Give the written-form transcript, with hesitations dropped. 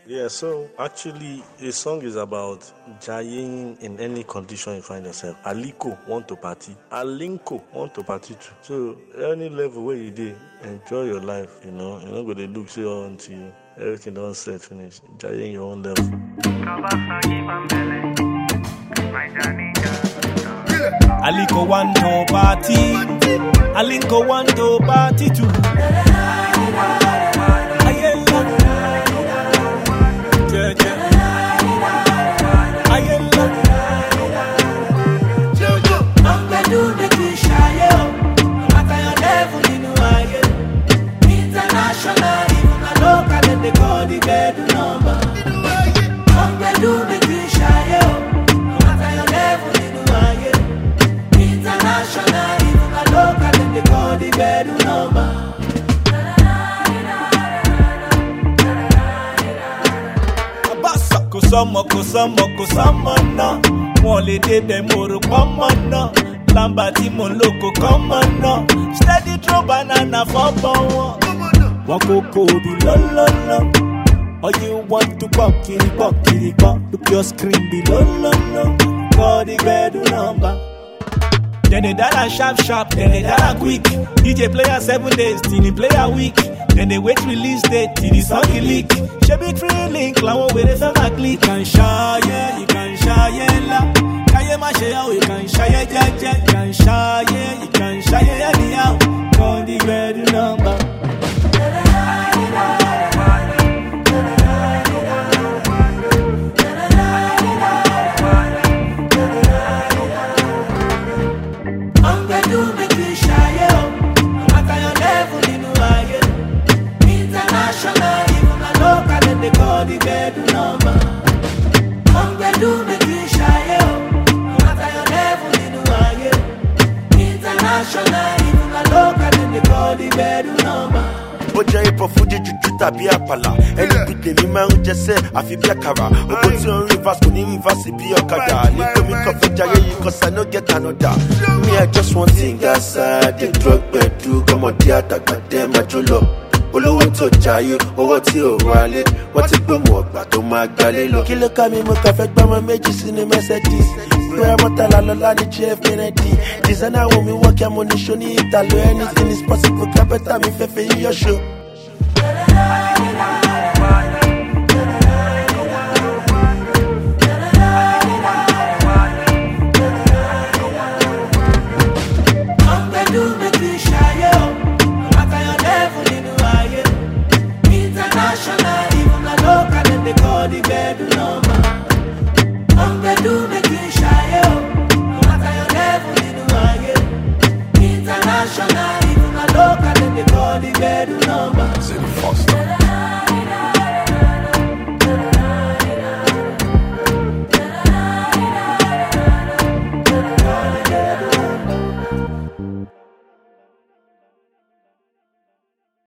Yeah, so actually, the song is about jaying in any condition you find yourself. Aliko want to party. Alinko want to party too. So, any level where you dey, enjoy your life, you know. You're not going to look see until everything done set finish. Jaying your own level. Aliko want to party. Alinko want to party too. Kosamo na wọ́n lè débẹ̀ mo rò pọ́nmọ́ náà lamba tí mo ń lò kò kọ́mọ́ náà steady throw banana fọ́bọ̀ wọn. Wọ́n kókó bí lọ́lọ́lọ́ all you want to pop kiri pop look your screen bí lọ́lọ́lọ́ kọ́ the gbẹ́dùn nọ́mbà. Then they dada sharp, then they dada quick. DJ player 7 days, till the player week. Then they wait release date, till the song leak. She be free link, la with the summer click. You can shy, yeah, you can shy, yeah, la. Kaye ma share, you can shy, yeah, yeah, you can shy, yeah, you can shy, yeah, anyhow. Call the red number. Oja ipo fuji juju tàbí àpàlà ẹni bí tèmi máa ń jẹsẹ́ àfi bí àkàrà owó tí ó ń reverse kò ní reverse bí ọ̀kadà nígbà mi kàn fẹ́ jayé yìí cause I no get another. Me I just want singers dey drug pẹ̀lú kọ́mọdé àtàgbà dẹ́ máa jó lọ. Olówó tó jayé owó tí ò wálé wọ́n ti gbóhùn ọgbà tó máa gbalé lọ. Kí ló ká mi mo kàn fẹ́ gbọ́mọ méjì sínú Mercedes bóyá mọ́tàlá lọ́la ní JF Kennedy designer wo mi wọ́n kí amúnisọ ní ìtàlọ́ anything is possible kápẹ́tà mi fẹ́ fẹ́ yíyọ́ ṣo.